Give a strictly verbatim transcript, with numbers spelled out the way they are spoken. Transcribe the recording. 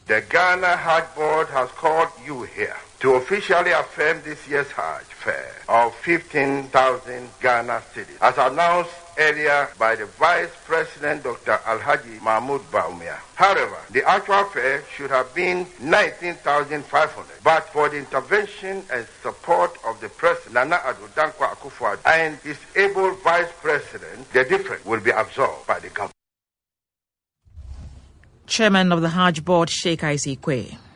The Ghana Hajj Board has called you here to officially affirm this year's Hajj fare of fifteen thousand Ghana cedis, as announced earlier by the Vice President Doctor Alhaji Mahmoud Bawumia. However, the actual fare should have been nineteen thousand five hundred, but for the intervention and support of the President Nana Addo Dankwa Akufo-Addo and his able Vice President, the difference will be absorbed by the government. Chairman of the Hajj Board, Sheikh Isaac Quay.